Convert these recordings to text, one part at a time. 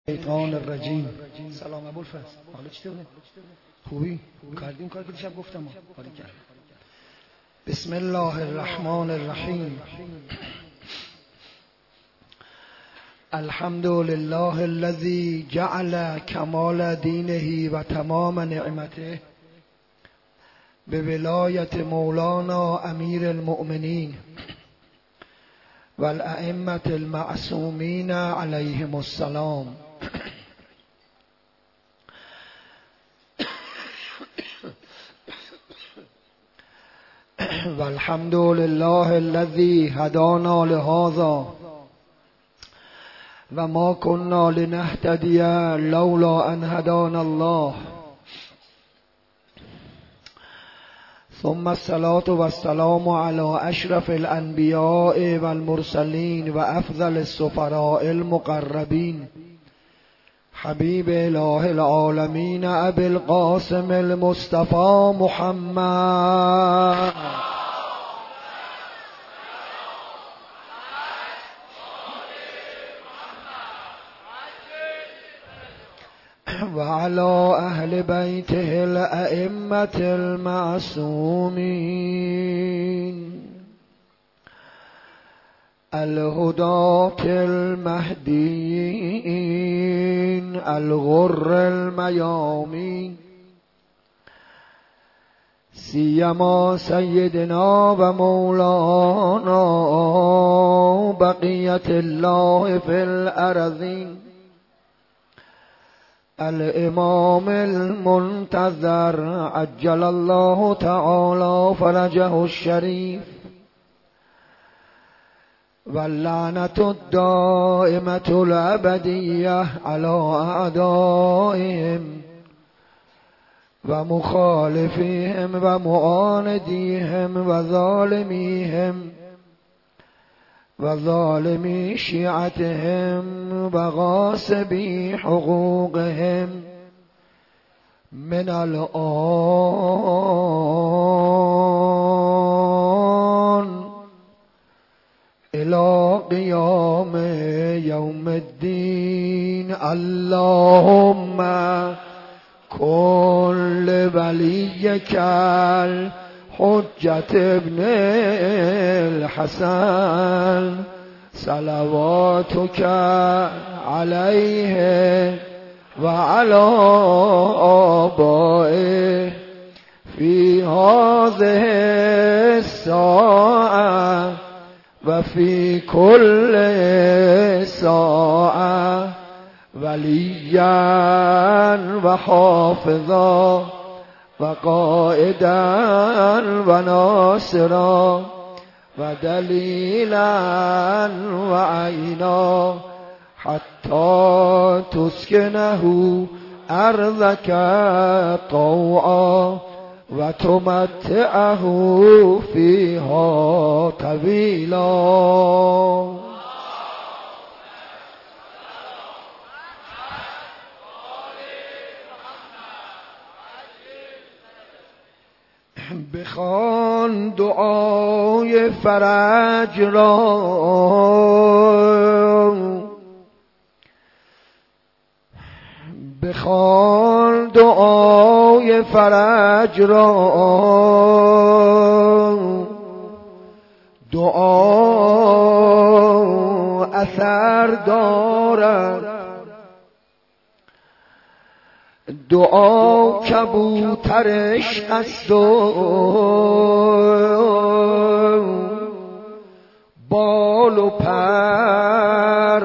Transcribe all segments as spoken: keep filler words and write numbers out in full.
شیطان الرجیم. سلام ابوالفضل، حالا چطوره؟ خوبی؟ کردیم کار که دیشب گفتم حالا کردم. بسم الله الرحمن الرحیم. الحمد لله الذي جعل کمال دینه و تمام نعمته به ولایت مولانا امیر المؤمنین و الائمة المعصومین علیهم السلام. والحمد لله الذي هدانا لهذا و ما كنا لنهتدي لولا ان هدانا الله. ثم الصلاة والسلام على اشرف الانبیاء والمرسلین و افضل السفراء المقربین حبیب اله العالمین ابی القاسم المصطفى محمد و علی اهل بیته الائمة المعصومین الهداة المهدیین الغر المیامین سیما سیدنا و مولانا بقیت الله فی الارضین الامام المنتظر عجل الله تعالی فرجه الشریف واللعنة الدائمة الأبدية على أعدائهم ومخالفيهم ومعانديهم وظالميهم وظالمي شيعتهم وغاصبي حقوقهم من الآن إلى قيام يوم الدين. اللهم كن لوليك الحجة ابن الحسن صلواتك عليه وعلى آبائه في هذه الساعة وفي كل ساعة وليا وحافظا وقائدا وناصرا ودليلا وعينا حتى تسكنه أرضك طوعا وتمتعه فيها طويلا. بخوان دعای فرج را بخوان دعای فرج را دعا اثر دارد دعا کبوترش است و بال و پر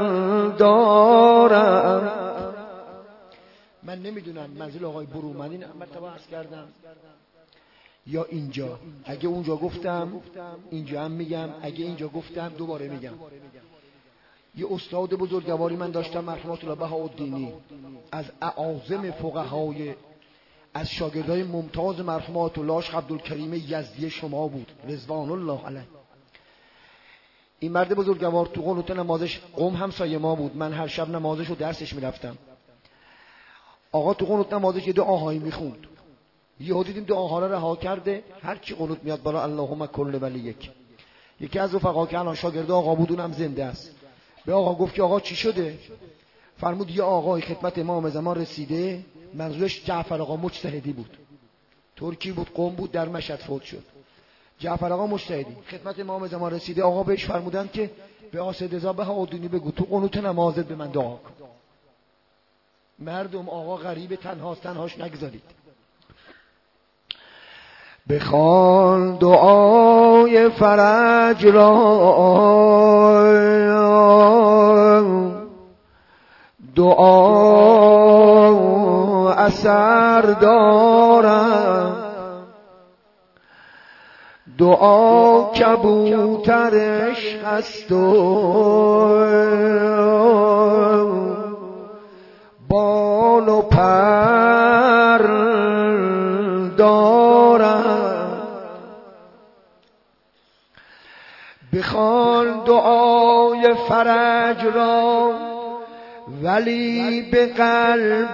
دارد. من نمیدونم منزل آقای برومندی مرتبه عرض کردم یا اینجا، اگه اونجا گفتم اینجا هم میگم، اگه اینجا گفتم دوباره میگم. یه استاد بزرگواری من داشتم مرحمت الله بهاءالدینی، از اعاظم فقهای، از شاگردای ممتاز مرحمت الله شیخ عبدالکریم یزدی شما بود رضوان الله علیه. این مرد بزرگوار تو قنوت نمازش قم همسایه ما بود، من هر شب نمازش و درسش میرفتم. آقا تو قنوت نمازش یه دعاهایی میخوند، یهو دیدیم دعاها رو رها کرده، هر چی قنوت میاد بالا اللهم کل ولیک. یکی از رفقا که الان شاگرد آقا بود اونم زنده است، به آقا گفت که آقا چی شده؟ فرمود یه آقای خدمت امام زمان رسیده، منظورش جعفر آقا مجتهدی بود، ترکی بود، قم بود، در مشهد فوت شد. جعفر آقا مجتهدی خدمت امام زمان رسیده، آقا بهش فرمودن که به آسد رضا بهاءالدینی بگو تو قنوت نمازت به من دعا کن. مردم آقا غریب تنهاست، تنهاش نگذارید. بخوان دعای فرج را، دعا اثر دارد، دعا کبوترش هست و بال و پر دارد. بخوان دعای فرج را ولی به قلب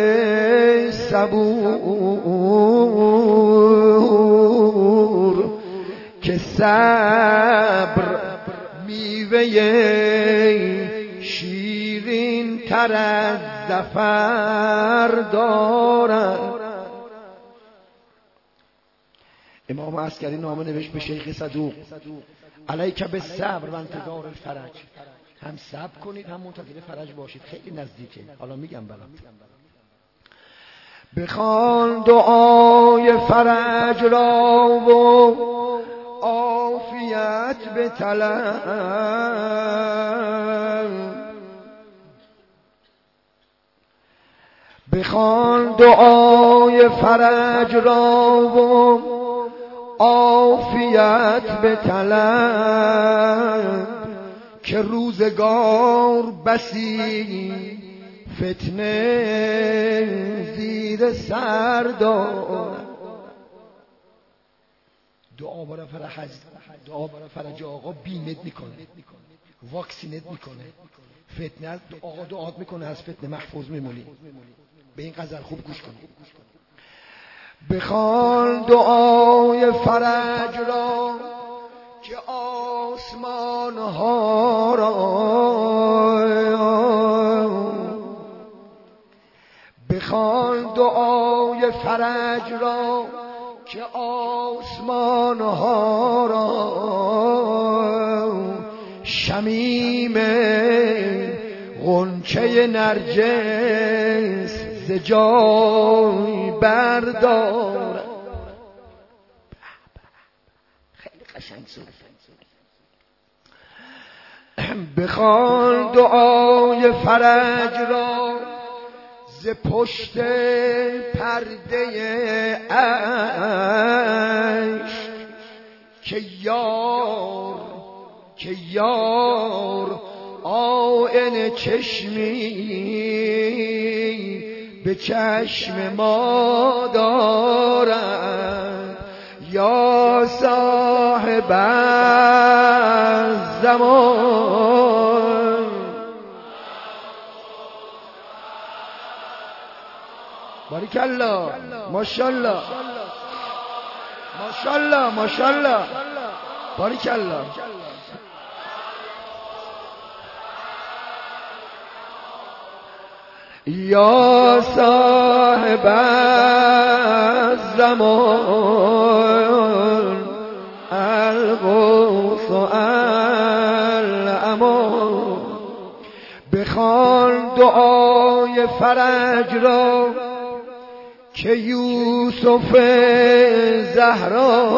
صبور، که صبر میوه شیرین تر از ظفر دارد. امام عسکری نامه نوشت به شیخ صدوق علیک بالصبر و انتظار الفرج، هم صبر کنید هم منتظر فرج باشید، خیلی نزدیکه. حالا میگم برام. بخوان دعای فرج را و عافیت بطلب، بخوان دعای فرج را و عافیت بطلب، که روزگار بسی فتنه زیر سر دارد. دعا برای فرج، دعا برای فرج آقا بیمت میکنه، واکسینت میکنه. فتنه آقا دعات میکنه از فتنه محفوظ میمونی. به این غزل خوب گوش کنید. بخوان دعای فرج را که آسمان ها را، بخوان دعای فرج را که آسمان ها را، شمیم غنچه نرجس ز جای بردار. خیلی قشنگ سوره. بخوان دعای فرج را ز پشت پرده عشق، که یار که یار آینه چشمی به چشم ما دارد. یا صاحب الزمان، باریکالله، ماشاءالله ماشاءالله ماشاءالله، باریکالله. یا صاحب الزمان الغوث الامان، بخوان دعای فرج را که یوسف زهرا.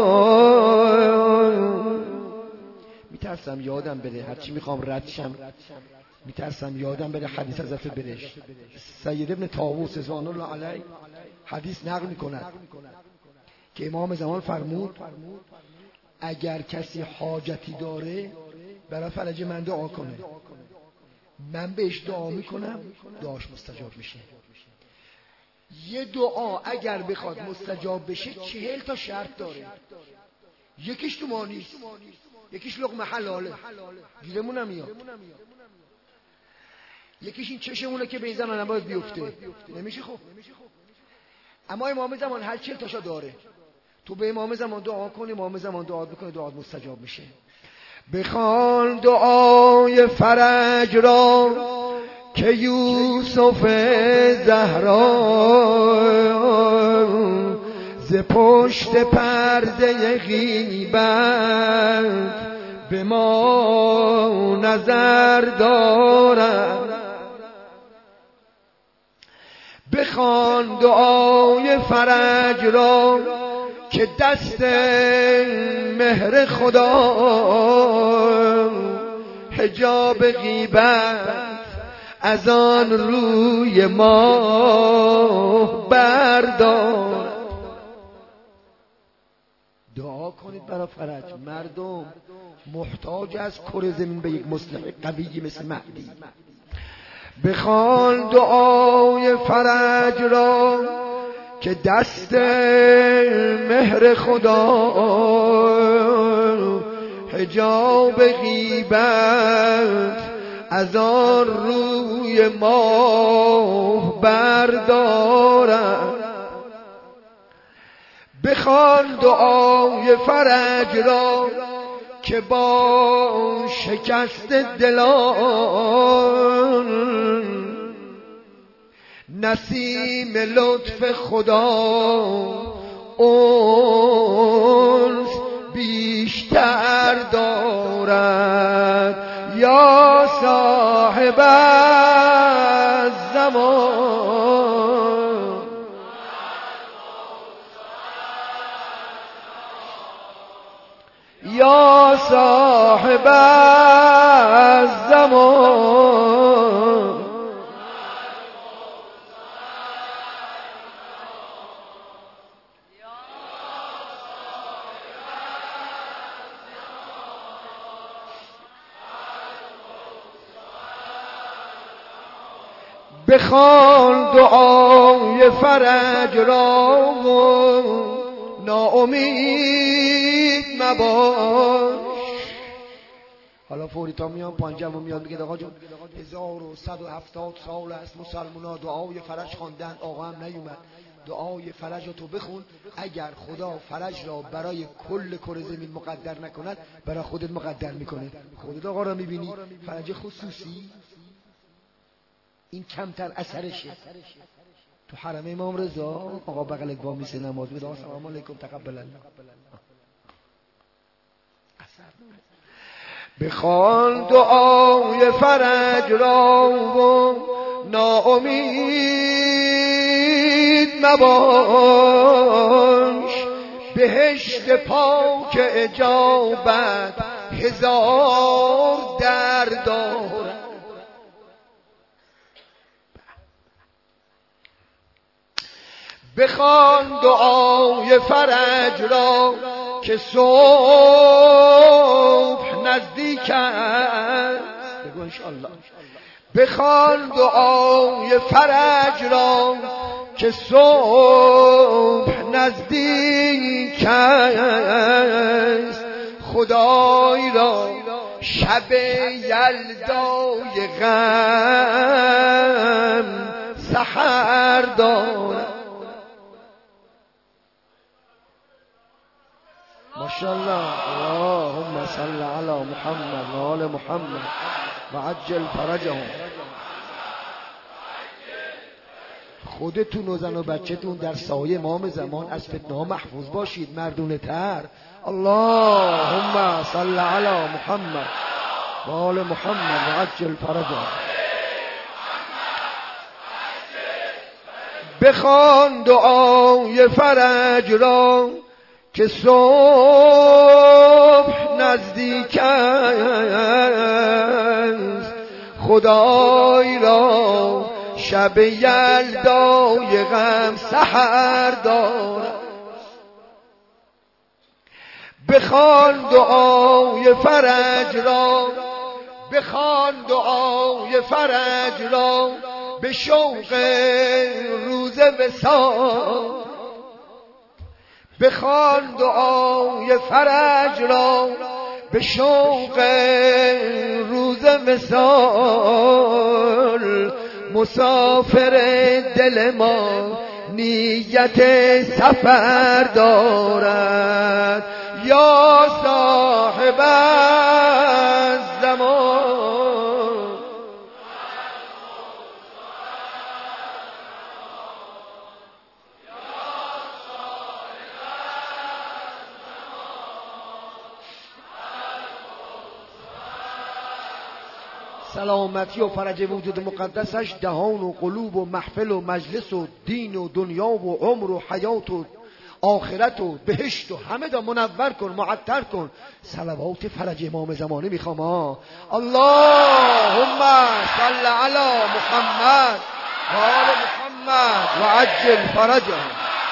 میترسم یادم بره، هرچی میخوام ردشم میترسم یادم بره حدیث حضرت برش سید ابن طاووس رضوان الله علیه حدیث نقل میکند که امام زمان فرمود اگر کسی حاجتی داره برای فرج من دعا کنه، من بهش دعا میکنم دعاش مستجاب میشه. یه دعا اگر بخواد مستجاب بشه چهل تا شرط داره. یکیش تو ما نیست، یکیش لقمه حلاله گیرمون نمیاد، یکیش این چشمونه که به این زمان نباید بیفته، نمیشه. خب اما امام زمان هر چهل تاشا داره. تو به امام زمان دعا کنی، امام زمان دعا بکنه، دعات مستجاب میشه. بخوان دعای فرج را که یوسف زهرا ز پشت پرده غیبت به ما نظر دارد. بخوان دعای فرج را که دست مهر خدا حجاب غیبت از آن روی ما بردار. دعا کنید برای فرج. مردم محتاج از کره زمین به یک مصلح قوی مثل مهدی. بخوان دعای فرج را که دست مهر خدا حجاب غیبت از آن روی ما بردارد. بخوان دعای فرج را که با شکست دلان نسیم لطف خدا اونس بیشتر دارد. یا صاحب الزمان یا صاحب الزمان بخوان دعای فرج را ناامید مباش. حالا فوری تا میان پنجم و میاد میگه آقا جون هزار و صد و هفتاد سال است مسلمونا دعای فرج خواندن، آقا هم نیومد. دعای فرج رو تو بخون. اگر خدا فرج را برای کل کره زمین مقدر نکند برای خودت مقدر میکنه. خودت آقا را میبینی فرج خصوصی این کمتر اثرشه. تو حرم امام رضا آقا بغلت با میسه نماز میده السلام علیکم تقبل الله. بخوان دعای فرج را و ناامید مباش. بهشت پاک اجابت هزار در دارد. بخوان دعای فرج را که صبح نزدیک است. بگو انشاءالله. بخوان دعای فرج را که صبح نزدیک است. خدای را شب یلدای غم سحر دارد. ماشاءالله. اللهم صل علی محمد و آل محمد و عجل فرجهم. خودتون و زن و بچه‌تون در سایه امام زمان از فتنه ها محفوظ باشید. مردونه تر. اللهم صل علی محمد و آل محمد و عجل فرجهم. بخوان دعای فرج را که صبح نزدیک است. خدای را شب یلدای غم سحر دارد. بخوان دعای فرج را بخوان دعای فرج را به شوق روز وصال. بخوان دعای فرج را به شوق روز وصال. مسافر دل ما نیت سفر دارد. یا صاحب الزمان سلامتی و فرج وجود مقدسش دهان و قلوب و محفل و مجلس و دین و دنیا و عمر و حیات و آخرت و بهشت و همه دا منور کن، معطر کن. صلوات فرج امام زمانه میخوام ها. اللهم صل علی محمد و آل محمد و عجل فرجهم.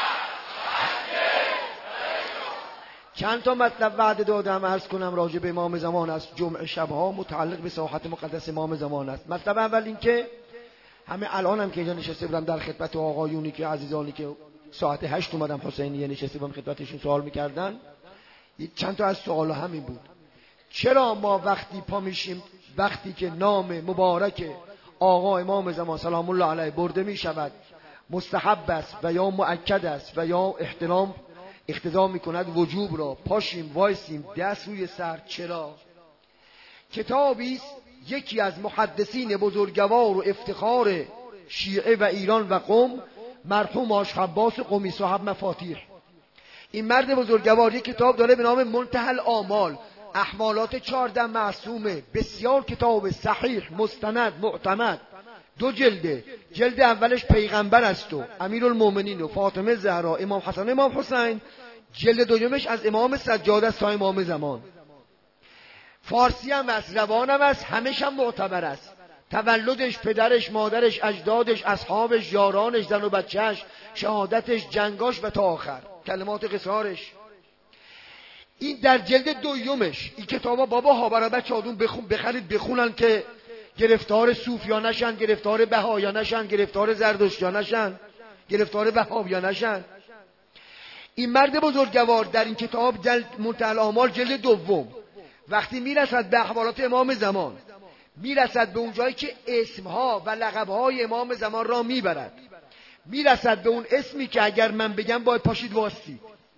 چند تا مطلب وعده دادم عرض کنم راجع به امام زمان است. جمعه شبها متعلق به ساحت مقدس امام زمان است. مطلب اول این که همه الان هم که اینجا نشسته بودم در خدمت آقایونی که عزیزانی که ساعت هشت اومدم حسینیه نشسته بودم خدمتشون سوال میکردن، چند تا از سوالا همین بود. چرا ما وقتی پا میشیم، وقتی که نام مبارک آقا امام زمان سلام الله علیه برده میشود مستحب است و یا مؤکد است و یا احترام اقتضا میکند وجوب را، پاشیم وایسیم دست روی سر؟ چرا؟ کتابی است یکی از محدثین بزرگوار و افتخار شیعه و ایران و قم، مرحوم آش عباس قمی صاحب مفاتیح. این مرد بزرگوار یک کتاب داره به نام منتهی الآمال، احوالات چهارده معصومه. بسیار کتاب صحیح مستند معتمد، دو جلده. جلد اولش پیغمبر است و امیرالمومنین و فاطمه زهرا، امام حسن امام حسین. جلد دومش از امام سجاد است تا امام زمان. فارسی هم است، روان هم است، همش هم معتبر است. تولدش، پدرش، مادرش، اجدادش، اصحابش، یارانش، زن و بچهش، شهادتش، جنگاش و تا آخر کلمات قصارش. این در جلد دومش. این کتابا بابا ها برای بچه آدون بخون بخرید بخونن که گرفتار صوفیا نشن، گرفتار بهایا نشن، گرفتار زردشتیا نشن، گرفتار وهابیا نشن. این مرد بزرگوار در این کتاب جلد منتهی الآمال جلد دوم وقتی میرسد به احوالات امام زمان، میرسد به اون جایی که اسمها و لقبهای امام زمان را میبرد، میرسد به اون اسمی که اگر من بگم باید پاشید واسید.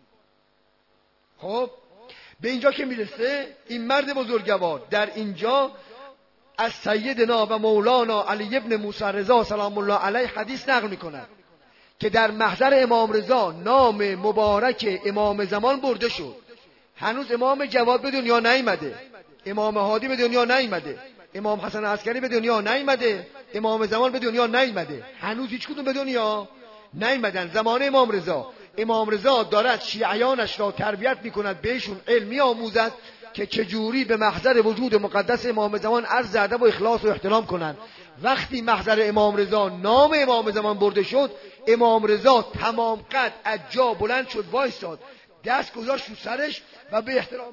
خب به اینجا که میرسه این مرد بزرگوار در اینجا از سیدنا و مولانا علی ابن موسی رضا سلام الله علیه حدیث نقل میکند که در محضر امام رضا نام مبارک امام زمان برده شد. هنوز امام جواد به دنیا نیامده، امام هادی به دنیا نیامده، امام حسن عسکری به دنیا نیامده، امام زمان به دنیا نیامده، هنوز هیچ کدوم به دنیا نیامدن. زمان امام رضا، امام رضا دارد شیعیانش را تربیت میکند، بهشون علمی آموزد که چجوری به محضر وجود مقدس امام زمان عرض ادب و اخلاص و احترام کنند. وقتی محضر امام رضا نام امام زمان برده شد، امام رضا تمام قد از جا بلند شد، وایساد، دست گذاشت رو سرش و به احترام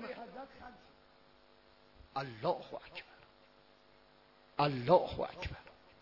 الله اکبر، الله اکبر.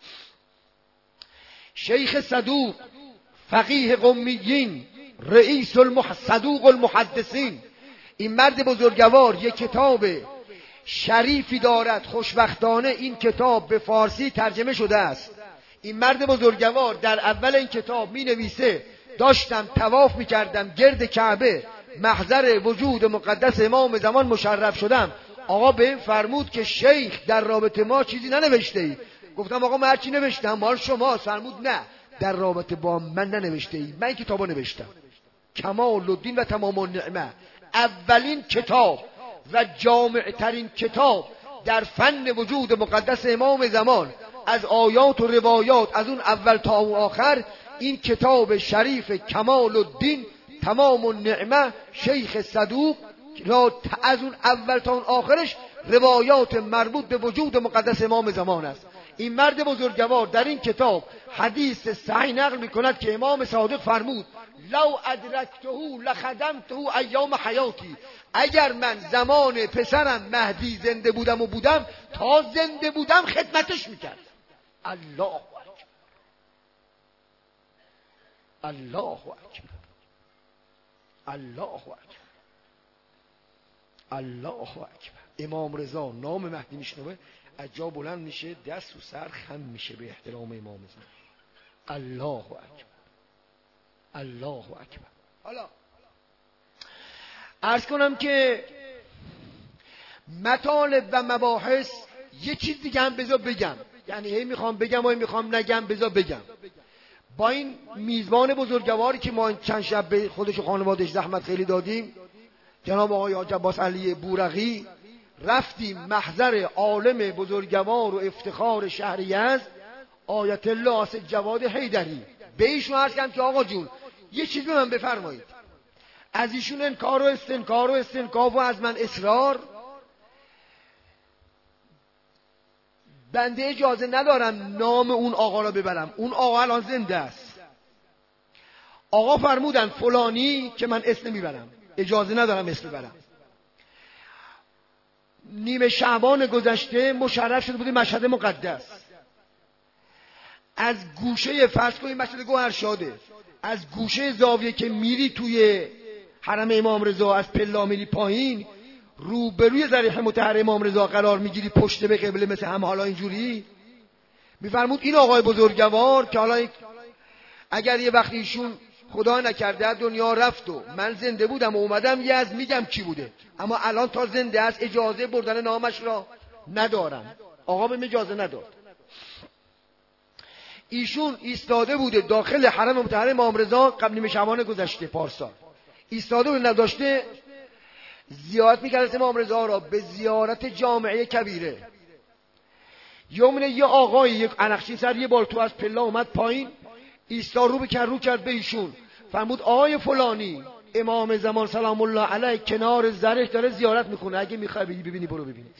شیخ صدوق فقیه قمیین رئیس المح... صدوق المحدثین، این مرد بزرگوار یک کتاب شریفی دارد. خوشبختانه این کتاب به فارسی ترجمه شده است. این مرد بزرگوار در اول این کتاب می نویسه داشتم طواف می کردم گرد کعبه، محضر وجود مقدس امام زمان مشرف شدم. آقا به این فرمود که شیخ در رابطه ما چیزی ننوشته ای. گفتم آقا من هر چی نوشتم مال شما. فرمود نه، در رابطه با من ننوشته ای، من این کتابو نوشتم. کمال الدین و تمام النعمه، اولین کتاب و جامع ترین کتاب در فن وجود مقدس امام زمان، از آیات و روایات از اون اول تا اون آخر. این کتاب شریف کمال الدین تمام النعمه شیخ صدوق را از اون اول تا اون آخرش روایات مربوط به وجود مقدس امام زمان است. این مرد بزرگوار در این کتاب حدیث صحیح نقل میکند که امام صادق فرمود لو ادرکته لخدمته ایام حیاتی، اگر من زمان پسرم مهدی زنده بودم و بودم تا زنده بودم خدمتش میکرد. الله اکبر، الله اکبر، الله اکبر، الله اکبر. امام رضا نام مهدی میشنوه از جا بلند میشه، دست و سر خم میشه به احترام امام زمان. الله اکبر، الله اکبر. حالا عرض کنم که مطالب و مباحث یه چیز دیگه هم بذار بگم، یعنی هی میخوام بگم و هی میخوام نگم، بذار بگم. با این میزبان بزرگواری که ما چند شب به خودش و خانوادش زحمت خیلی دادیم، جناب آقای حاج عباس علی بورقی رفتیم محضر عالم بزرگوار و افتخار شهر یزد آیت الله آصف جواد حیدری. به ایشون عرض کردم که آقا جون یه چیزی به من بفرمایید. از ایشون انکار و استنکار و استنکاف و از من اصرار. بنده اجازه ندارم نام اون آقا را ببرم، اون آقا الان زنده است. آقا فرمودن فلانی که من اسم میبرم، اجازه ندارم اسم ببرم. نیمه شعبان گذشته مشرف شده بوده مشهد مقدس. از گوشه فرض کنید مسجد گوهرشاده، از گوشه زاویه که میری توی حرم امام رضا از پلا میری پایین، روبروی ضریح مطهر امام رضا قرار میگیری، پشت به قبله مثل هم حالا اینجوری. میفرمود این آقای بزرگوار که حالا اگر یه وقتی ایشون خدا نکرده دنیا رفت و من زنده بودم و اومدم یزد میگم کی بوده، اما الان تا زنده است اجازه بردن نامش را ندارم. آقا به اجازه نداد. ایشون ایستاده بوده داخل حرم مطهر امام رضا قبل نیمه شعبان گذشته پارسال، ایستاده بوده نداشته زیارت میکرد امام رضا را به زیارت جامعه کبیره. یومینه یه آقای یک انخشی سر یه بار تو از پله اومد پایین، ایستا رو بکرد رو کرد به ایشون، فرمود آقای فلانی امام زمان سلام الله علیه کنار زرش داره زیارت میکنه، اگه میخوای ببینی برو ببینی.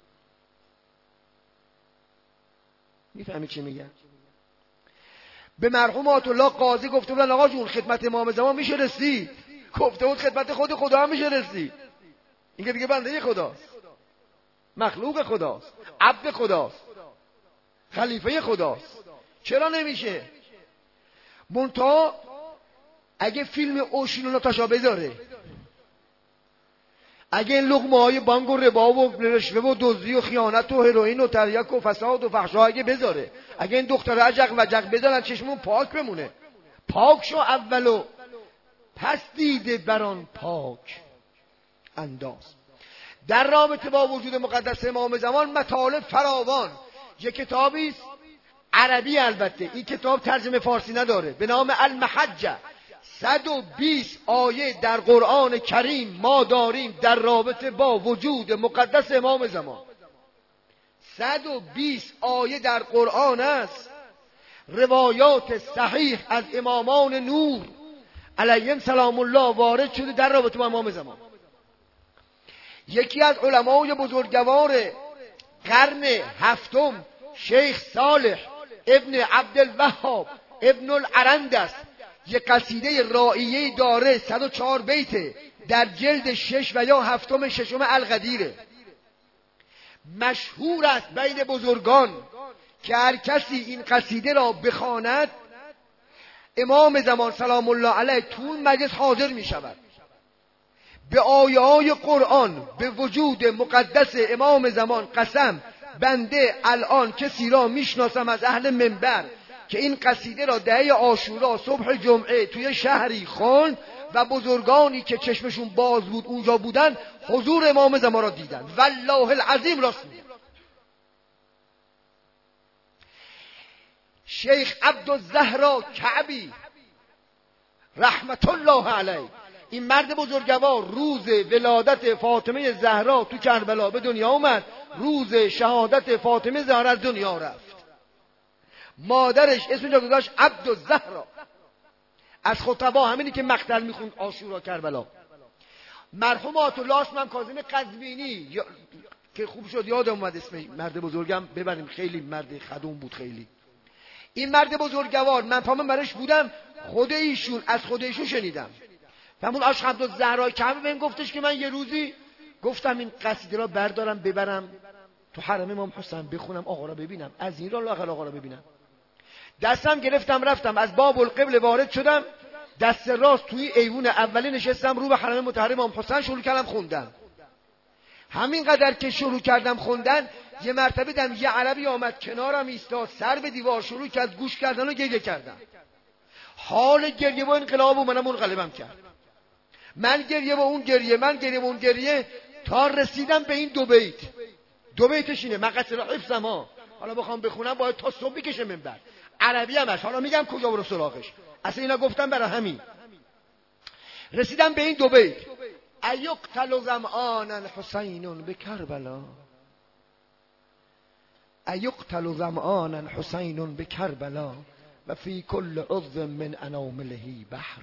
میفهمی چی میگم؟ به مرحوم آیت الله قاضی گفته بودن آقا جون خدمت امام زمان میشه رسید، گفته بود خدمت خود خدا هم میشه رسید. این که دیگه بنده خداست، مخلوق خداست، عبد خداست، خلیفه خداست، چرا نمیشه؟ منتها اگه فیلم اوشین و ناتاشا بذاره، اگه این لقمه های بانگ و ربا و رشوه و دزدی و خیانت و هروئین و تریاک و فساد و فحشا اگه بذاره، اگه این دختر عجق و جق بذارن چشمون پاک بمونه. پاک شو اولو پس دیده بران پاک انداز. در رابطه با وجود مقدس امام زمان مطالب فراوان. یک کتابی است عربی، البته این کتاب ترجمه فارسی نداره، به نام المحجه. صد و بیست آیه در قرآن کریم ما داریم در رابطه با وجود مقدس امام زمان. صد و بیست آیه در قرآن است، روایات صحیح از امامان نور علیهم سلام الله وارد شده در رابطه با امام زمان. یکی از علمای بزرگوار قرن هفتم شیخ صالح ابن عبدالوهاب ابن العرند است. یک قصیده رائیه داره صد و چهار بیته در جلد شش و یا هفتم ششم القدیره. مشهور است بین بزرگان که هر کسی این قصیده را بخواند امام زمان سلام الله علیه طول مجلس حاضر می شود. به آیه های قرآن به وجود مقدس امام زمان قسم، بنده الان کسی را میشناسم از اهل منبر که این قصیده را دهه عاشورا صبح جمعه توی شهری خوند و بزرگانی که چشمشون باز بود اونجا بودن حضور امام زمان را دیدن. والله العظیم راست میگه. شیخ عبدالزهرا کعبی رحمت الله علیه، این مرد بزرگوار روز ولادت فاطمه زهرا تو کربلا به دنیا اومد، روز شهادت فاطمه زهرا از دنیا رفت. مادرش اسمش رو گذاشت عبدالزهرا، از خطبا همینی که مقتل میخوند عاشورا کربلا. مرحوم آیت الله اسمم کاظم قزوینی که خوب شد یادم اومد اسم مرد بزرگم ببریم، خیلی مرد خدوم بود خیلی. این مرد بزرگوار من پامن برش بودم، خود ایشون از خود ایشون شنیدم. فرمود عاشق عبدالزهرا کعبی بهم گفتش که من یه روزی گفتم این قصیده را بردارم ببرم تو حرم امام حسین بخونم آقا را ببینم، از این را لااقل آقا را ببینم. دستم گرفتم رفتم از باب القبله وارد شدم، دست راست توی ایوون اولی نشستم رو به حرم مطهر امام حسین شروع کردم خوندن. همینقدر که شروع کردم خوندن یه مرتبه دیدم یه عربی آمد کنارم ایستاد، سر به دیوار شروع کرد گوش کردن و گریه کردن. حال گریه و انقلاب و منم منقلبم کرد. من گریه و اون گریه، من گریه و اون گریه، تا رسیدم به این دو بیت. دو بیتش اینه، من قصر حفظم ها، حالا بخوام بخونم باید تا صبح بکشه منبر. عربی هم هست، حالا میگم کجا برو سراغش، اصلا اینا گفتم برای همین. رسیدم به این دو بیت: ایقتل ظمآنا حسین بکربلا، ایقتل ظمآنا حسین بکربلا و فی کل عضو من انامله بحر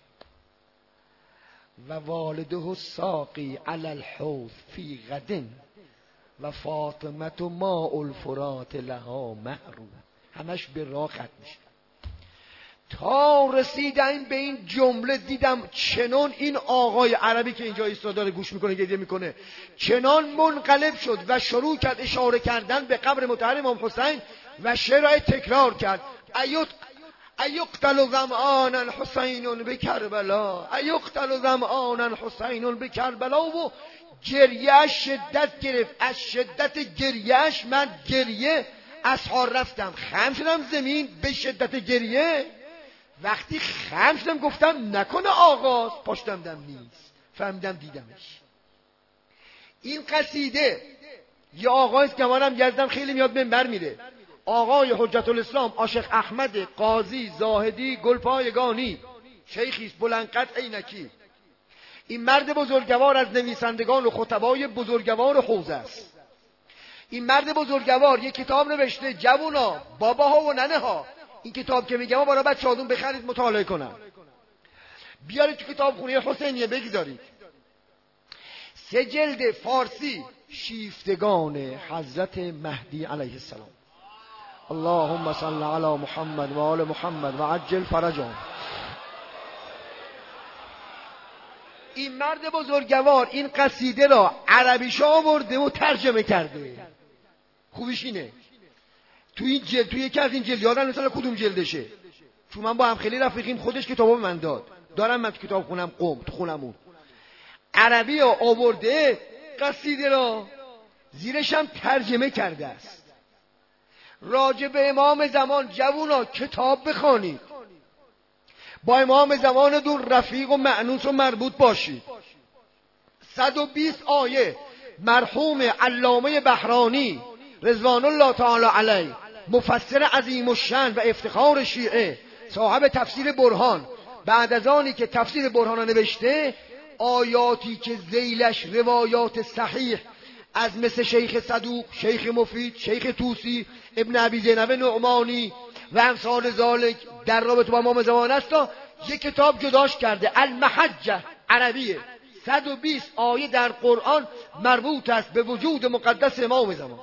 و والده الساقی علی الحوض فی غد و فاطمه ماء الفرات لها معروف. همش به راه ختم میشه. تا رسیدم به این جمله دیدم چنان این آقای عربی که اینجا ایستاده داره گوش میکنه گریه میکنه چنان منقلب شد و شروع کرد اشاره کردن به قبر مطهر امام حسین و شعر تکرار کرد. ایوت ایقتل ظمآنا حسین بکربلا، ایقتل ظمآنا حسین بکربلا و گریه شدت گرفت. از شدت گریهش من گریه از حال رفتم، خم شدم زمین به شدت گریه. وقتی خم شدم گفتم نکنه آغاز، پشتم دم نیست، فهمیدم دیدمش. این قصیده یه آقای است که منم گردم خیلی میاد منبر میره، آقای حجت الاسلام عاشق احمد قاضی زاهدی گلپایگانی، شیخی است بلند قد عینکی. این مرد بزرگوار از نویسندگان و خطبای بزرگوار حوزه است. این مرد بزرگوار یک کتاب نوشته جوونا باباها و ننه ها. این کتاب که میگم برای بچه‌هاتون بخرید مطالعه کنن، بیارید تو کتابخونه حسینیه بگذارید. سه جلد فارسی، شیفتگان حضرت مهدی علیه السلام. اللهم صل علی محمد و آل محمد و عجل فرجهم. این مرد بزرگوار این قصیده را عربیش آورده و ترجمه کرده. خوبیش اینه تو این جلد، تو یکی از این جلد یادم مثلا کدوم جلدشه، چون من با هم خیلی رفیقیم خودش کتابو من داد، دارم من تو کتاب خونم قم تو خونمون عربی ها آورده قصیده را، زیرش هم ترجمه کرده است. راجع به امام زمان جوونا کتاب بخوانید، با امام زمان دور رفیق و مأنوس و مربوط باشید. صد و بیست آیه مرحوم علامه بحرانی رضوان الله تعالی علیه، مفسر عظیم الشأن و افتخار شیعه، صاحب تفسیر برهان، بعد از آنی که تفسیر برهان را نوشته، آیاتی که ذیلش روایات صحیح از مثل شیخ صدوق، شیخ مفید، شیخ توسی، ابن ابی زینب نعمانی و امثال ذالک در رابطه با امام زمان است، یک کتاب جداش کرده. المحجه عربیه، صد و بیست آیه در قرآن مربوط است به وجود مقدس امام زمان.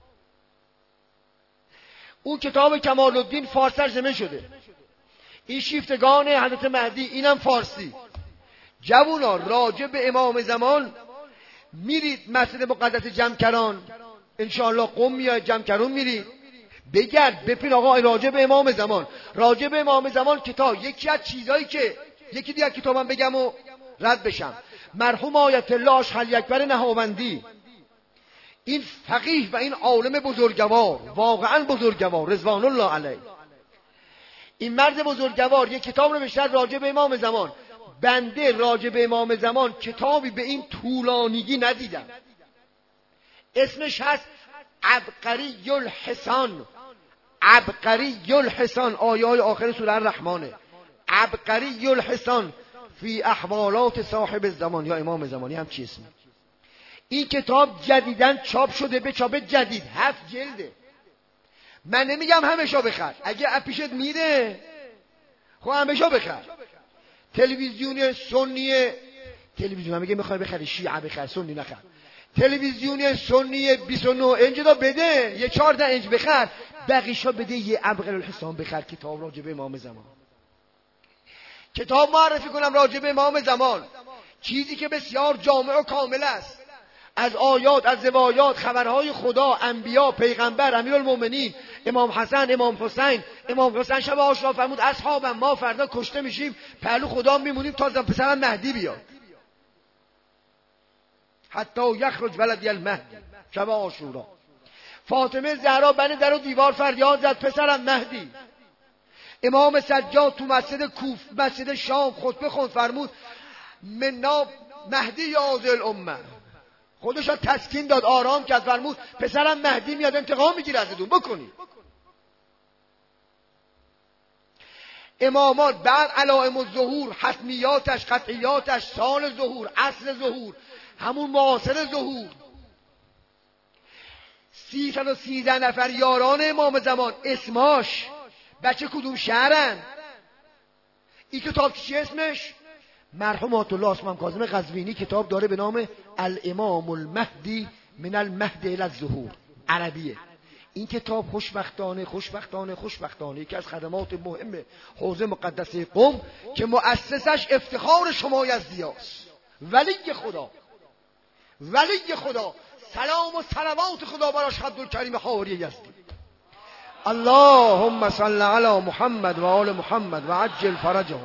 اون کتاب کمال الدین فارسی ترجمه شده. این شیفتگان حضرت مهدی اینم فارسی. جوونا راجع به امام زمان میرید مسجد مقدس جمکران، انشاءالله قم میاد جمکرون میرید، بگرد بپین آقا راجع به امام زمان. راجع به امام زمان کتاب، یکی از چیزایی که یکی دیگه کتابم بگم و رد بشم، مرحوم آیت الله اشهل اکبر نهاوندی، این فقیه و این عالم بزرگوار، واقعا بزرگوار رضوان الله علیه، این مرد بزرگوار یک کتاب نوشته راجع به امام زمان. بنده راجع به امام زمان کتابی به این طولانیگی ندیدم. اسمش هست عبقری الحسان، عبقری الحسان، آیه های آخر سوره الرحمنه. عبقری الحسان فی احوالات صاحب الزمان یا امام زمانی، هم چی اسمه. این کتاب جدیداً چاپ شده به چاپ جدید، هفت جلده. من نمیگم همشو بخر، اگه اپیشت میره خب همشو بخر. تلویزیون سنی، تلویزیون هم میگه میخوای بخری شیعه بخر، سنی نخر. تلویزیون سنی بیست و نه اینچ دا بده، یه چهارده اینچ بخر، بقیشو بده یه عبقری الحسان بخر، کتاب راجع به امام زمان. کتاب معرفی کنم راجع به امام زمان، چیزی که بسیار جامع و کامل است، از آیات، از روایات، خبرهای خدا، انبیا، پیغمبر، امیرالمومنین، امام حسن، امام حسین. امام حسین شب عاشورا فرمود اصحابم ما فردا کشته میشیم، پهلو خدا میمونیم تا پسرم مهدی بیاد، حتی یخرج ولدی المهدی. شب عاشورا فاطمه زهرا بن در و دیوار فریاد زد پسرم مهدی. امام سجاد تو مسجد کوف، مسجد شام خطبه خوند، فرمود منا مهدی یازل الامه، خودش را تسکین داد، آرام کرد، فرمود پسرم مهدی میاد انتقام میگیره ازتون، بکنی. امامات بعد علائم الظهور، حتمیاتش، قطعیاتش، سال ظهور، اصل ظهور، همون معاصر ظهور. سیصد و سیزده نفر یاران امام زمان، اسماش بچه کدوم شهرن؟ این کتاب چی اسمش؟ مرحوم آیت الله عثمان کاظم قزوینی کتاب داره به نام الامام المهدی من المهد الی الظهور، عربیه. این کتاب خوشبختانه خوشبختانه خوشبختانه یکی از خدمات مهم حوزه مقدسه قم که مؤسسش افتخار شما یزدیاست. ولی خدا، ولی خدا، سلام و صلوات خدا بر عبدالکریم حواری یزدی. اللهم صل علی محمد و آل محمد و عجل فرجهم.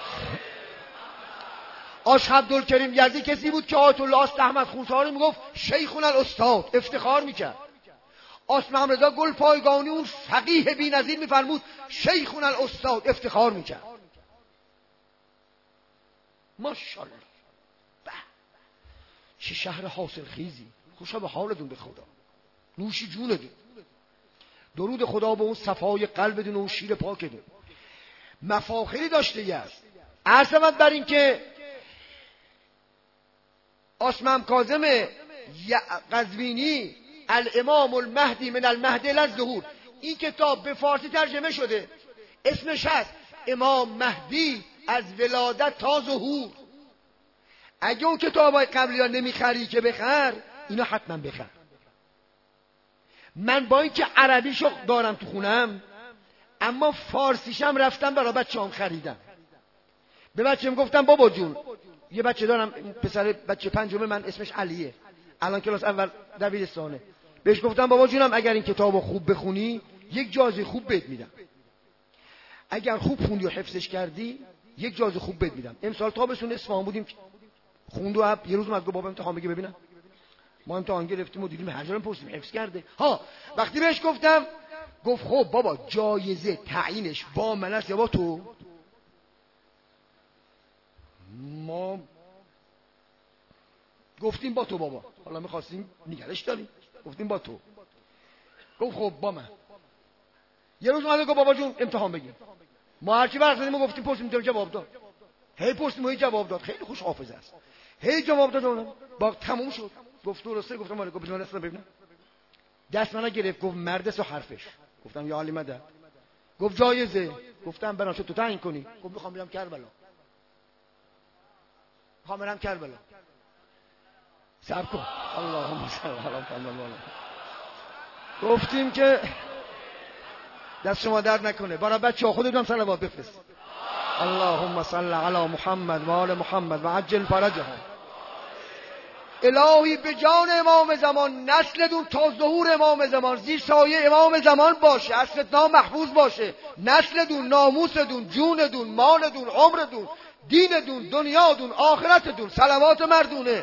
آش عبدالکریم یزدی کسی بود که آیت الله احمد خونساری میگفت شیخنا الاستاد، افتخار میکرد. آش محمد رضا گل پایگانی اون فقیه بی‌نظیر میفرمود شیخنا الاستاد، افتخار میکرد. ماشاءالله. چه شهر حاصل خیزی، خوشا به حالتون به خدا، نوشی جونتون. درود خدا به اون صفای قلبتون و اون شیر پاکتون. مفاخری داشته است. عرض شود بر این که عثمان کاظم قزوینی الامام المهدی من المهد الی الظهور، این کتاب به فارسی ترجمه شده، اسمش هست امام مهدی از ولادت تا ظهور. اگه اون کتابای قبلی ها نمیخری که بخر، اینا حتما بخر. من با اینکه عربیشو دارم تو خونم، اما فارسیشم رفتم برای بچه‌ام خریدم. به بچه‌م گفتم بابا جون، یه بچه دارم، پسر بچه پنجمه من، اسمش علیه، الان کلاس اول دبیرستانه. بهش گفتم بابا جونم اگر این کتابو خوب بخونی یک جایزه خوب بهت میدم. اگر خوب خوندی و حفظش کردی یک جایزه خوب بهت میدم. امسال تابستون اصفهان بودیم، خوند و یه روز اومد گفت بابا امتحان بگی ببینم. ما امتحان گرفتیم و دیدیم هر جا پرسیدیم حفظ کرده. ها وقتی بهش گفتم، گفت خب بابا جایزه تعیینش با من است یا با تو؟ ما گفتیم با تو بابا، حالا می‌خواستیم نگرش داریم، گفتیم با تو. گفت خب با من. یه روز اومد گفت بابا جون امتحان بگیم. ما هرچی برق زدیم و گفتیم پرسیدیم جواب داد. هی پرسیدیم و جواب داد، خیلی خوش حافظه است. هی جواب داد اونم با تموم شد. گفت درسته؟ گفتم آره. گفت بسم الله الرحمن الرحیم. دست منو گرفت گفت مردس و حرفش. گفتم یا علی مدد. گفت جایزه. گفتم بناشو تو تعیین کنی. گفت میخوام برم کربلا. میخوام برم کربلا. صبر کن. اللهم صل علی محمد. گفتیم که دست شما درد نکنه، برای بچه‌ها خودتون هم صلوات بفرست. اللهم صل علی محمد و آل محمد و عجل فرجهم. الهی به جان امام زمان، نسلتون تا ظهور امام زمان زیر سایه امام زمان باشه، اصلتون محفوظ باشه، نسلتون، ناموستون، جونتون، مالتون، عمرتون، دینتون، دنیاتون، آخرتتون. صلوات مردونه.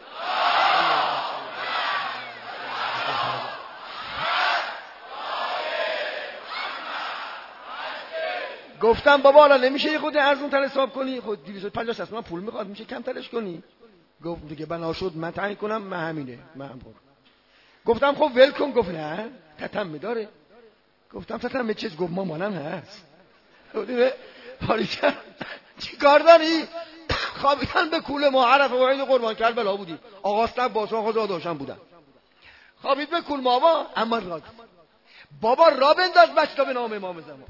گفتم بابا حالا نمیشه یه خود ارزون تر حساب کنی؟ خود دویست و پنجاه شصت من پول میخواد، میشه کم ترش کنی؟ گفت دیگه بنا شد من تعیین کنم، من همینه، من هم برو. گفتم خب ول کن. گفت نه تتمه داره. گفتم تتمه چیز؟ گفت مامانم هست. گفتم پاریکن چی کار داری؟ خوابیدن به کوله ما، عرفه و عید قربان کربلا بودیم، آقا صاحب باسا آقا زاداشم بودن. خوابید به کول بابا، اما را بابا را بنداز بچه به نام امام زمان.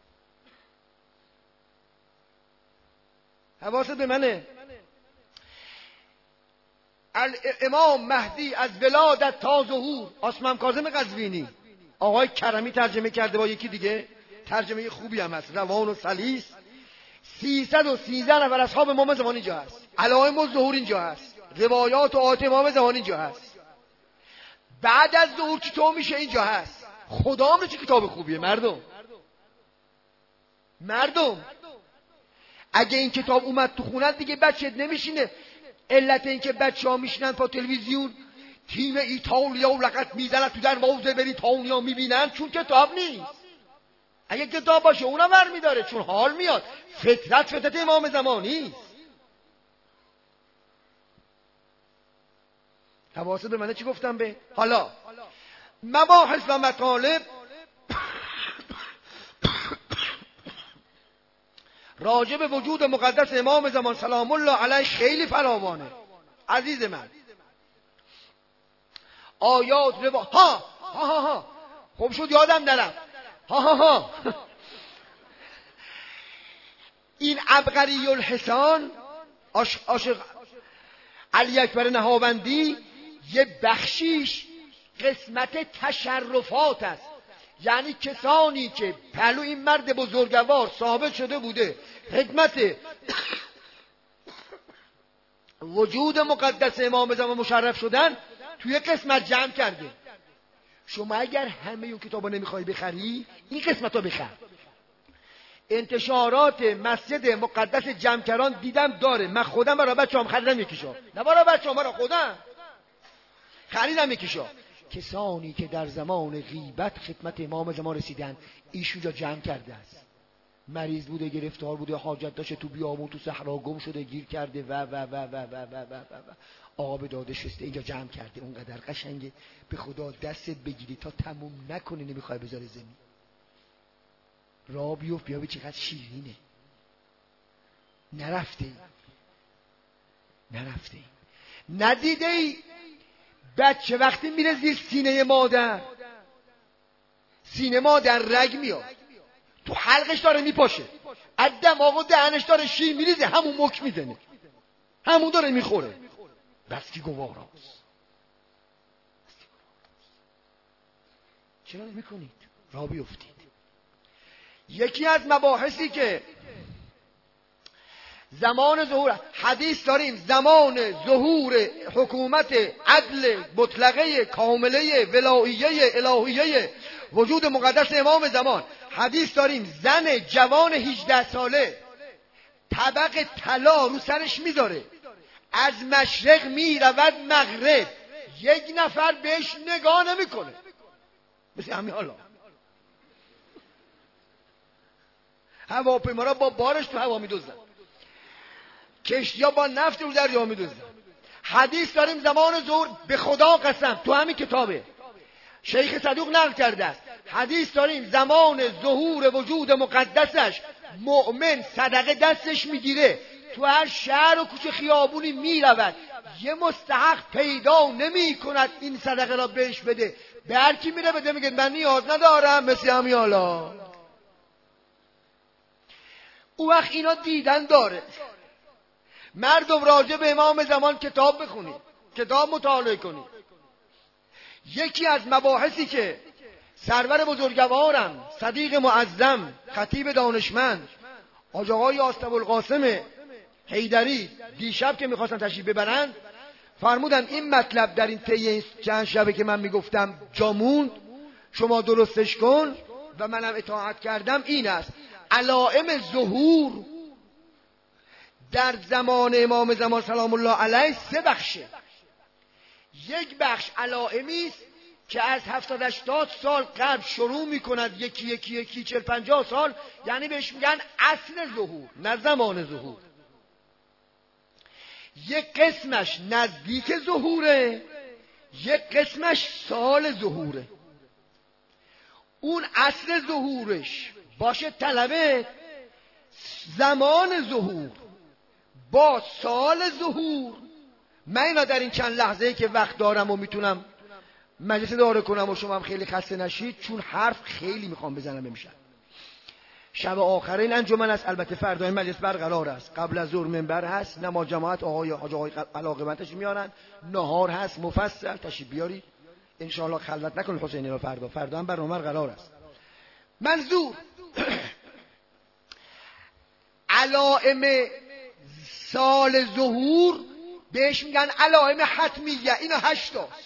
حواست به منه. امام مهدی از ولادت تا ظهور، عثمان کاظم قزوینی. آقای کرمی ترجمه کرده با یکی دیگه، ترجمه خوبی هم هست، روان و سلیس. سیصد و سیزده نفر اصحاب امام زمان اینجا هست، علائم الظهور اینجا هست، روایات و آیات امام زمان اینجا هست. بعد از ظهور چطور میشه اینجا هست. خدا هم چه کتاب خوبیه مردم. مردم اگه این کتاب اومد تو خونت دیگه بچه‌ت نمیشینه. علت این که بچه ها میشینن پا تلویزیون تیم ایتالیا و لغت میزنن تو دروازه بری تاونیا میبینن، چون کتاب نیست. اگه کتاب باشه اونا ور میداره، چون حال میاد. فطرت فطرت امام زمانی است. حواست به منه چی گفتم به؟ حالا مباحث و مطالب راجع به وجود مقدس امام زمان سلام الله علیه خیلی فراوانه عزیز من. آیات رو ها ها ها ها خوب شد یادم نرفت. ها ها ها این عبقری الحسان عاشق علی اکبر نهاوندی یه بخشیش قسمت تشرفات است، یعنی کسانی که پهلو این مرد بزرگوار ثابت شده بوده خدمت وجود مقدس امام زمان مشرف شدن توی قسمت جمع کرده. شما اگر همه اون کتابا نمیخوای بخری این قسمت ها بخر. انتشارات مسجد مقدس جمکران دیدم داره، من خودم برای بچه‌ام خریدم یکیشو، نه برای بچه‌ام برای خودم خریدم یکیشو. کسانی که در زمان غیبت خدمت امام زمان رسیدن ایشون جا جمع کرده است. مریض بوده، گرفتار بوده، حاجت داشته، تو بیابون تو صحرا گم شده گیر کرده و و و و و و و و و آب داده شسته اینجا جمع کرده. اونقدر قشنگه به خدا دستت بگیری تا تموم نکنی نمیخوای بذاره زمین. را بیفت بیا به چقدر شیرینه. نرفته ای نرفته ای ندیده ای بچه وقتی میره زیر سینه مادر، سینه مادر رگ میاد تو حلقش داره میپاشه، از دماغ و دهنش داره شیر میریزه، همون مک میزنه، همون داره میخوره. بس کی گواراست. چرا نمیکنید؟ را بیفتید. یکی از مباحثی که زمان ظهور حدیث داریم، زمان ظهور حکومت عدل مطلقه کامله ولاییه الهیه وجود مقدس امام زمان، حدیث داریم زن جوان هجده ساله طبق طلا رو سرش میذاره، از مشرق میرود مغرب، یک نفر بهش نگاه نمیکنه. مثل همین حالا هواپیما را با بارش تو هوا میدوزن، کشتی‌ها با نفت رو دریا میدوزن. حدیث داریم زمان ظهور، به خدا قسم تو همین کتابه شیخ صدوق نقل کرده است، حدیث داریم زمان ظهور وجود مقدسش مؤمن صدقه دستش میگیره، تو هر شهر و کوچه خیابونی میرود، یه مستحق پیدا نمی کند این صدقه را بهش بده، به هر کی میره بده، میگه من نیاز ندارم. مثل همین حالا او وقت اینا دیدن داره. مردم راجع به امام زمان کتاب بخونید، کتاب مطالعه کنید. یکی از مباحثی که سرور بزرگوارم صدیق معظم خطیب دانشمند حاج آقای آستابالقاسم حیدری دیشب که میخواستن تشریف ببرند فرمودن این مطلب در این طی چند شبه که من میگفتم جاموند، شما درستش کن و منم اطاعت کردم. این است علائم ظهور در زمان امام زمان سلام الله علیه سه بخشه. یک بخش علائمی است که از هفتاد هشتاد سال قبل شروع میکند، یکی یکی یکی چهل پنجاه سال، یعنی بهش میگن اصل ظهور نه زمان ظهور. یک قسمش نزدیک ظهوره، یک قسمش سال ظهوره. اون اصل ظهورش باشه طلبه زمان ظهور با سال ظهور. من اینا در این چند لحظه که وقت دارم و میتونم مجلس داره کنم و شما هم خیلی خسته نشید، چون حرف خیلی میخوام بزنم امشب. شب آخرین انجمن است، البته فردا این مجلس برقرار است، قبل از ظهر منبر هست، نماز جماعت آقای حاج آقای علاقه‌مند تشریف میارن، نهار هست مفصل تشریف بیاری ان شاء الله. خلوت نکنید حسینی رو، فردا فردا هم برنامه قرار است. منظور علائم سال ظهور بهش میگن علائم حتمیه، اینا هشتاست.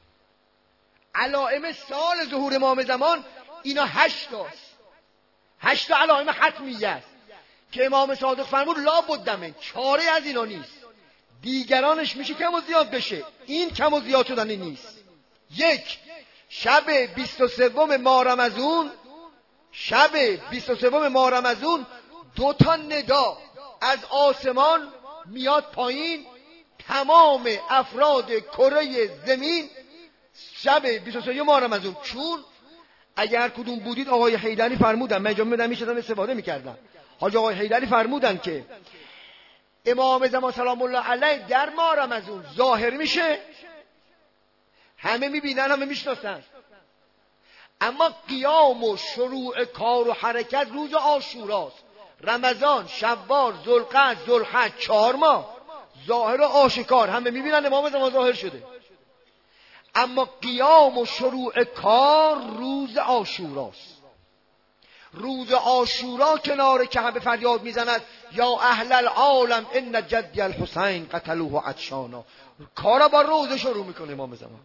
علائم سال ظهور امام زمان اینا هشتاست، هشت علائم حتمیه است که امام صادق فرمود لا بد، چاره از اینا نیست، دیگرانش میشه کم و زیاد بشه، این کم و زیاد شدنی نیست. یک، شب بیست و سوم ماه رمضان، شب بیست و سوم ماه رمضان دو تا ندا از آسمان میاد پایین، تمام افراد کره زمین شب بیست و سوم ماه رمضان، چون اگر کدوم بودید آقای حیدری فرمودن، من اجازه میدم میشدم استفاده میکردم، حاج آقای حیدری فرمودن که امام زمان سلام الله علیه در ماه رمضان ظاهر میشه، همه میبینن، همه میشناسن، اما قیام و شروع کار و حرکت روز عاشوراست. رمضان، شوال، ذوالقعده، ذوالحج، چهار ماه ظاهر و آشکار همه میبینن امام زمان ظاهر شده، اما قیام و شروع کار روز عاشوراست. روز عاشورا کنار کعبه فریاد میزند یا اهل العالم ان جدی الحسین قتلوه عطشانا. کارا با روزه شروع میکنه امام زمان.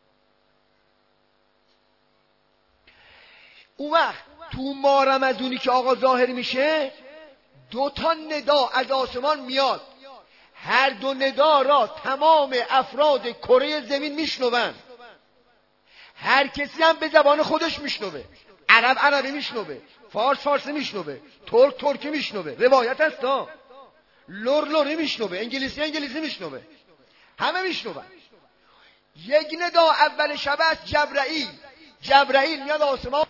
اون وقت تو ماه رمضانی که آقا ظاهر میشه دو تا ندا از آسمان میاد، هر دو ندا را تمام افراد کره زمین میشنون، هر کسی هم به زبان خودش میشنوه، عرب عربی میشنوه، فارس فارسی میشنوه، ترک ترکی میشنوه، روایت هست ها، لور لوری میشنوه، انگلیسی انگلیسی میشنوه، همه میشنون. یک ندا اول شب است جبرائیل، جبرائیل میاد آسمان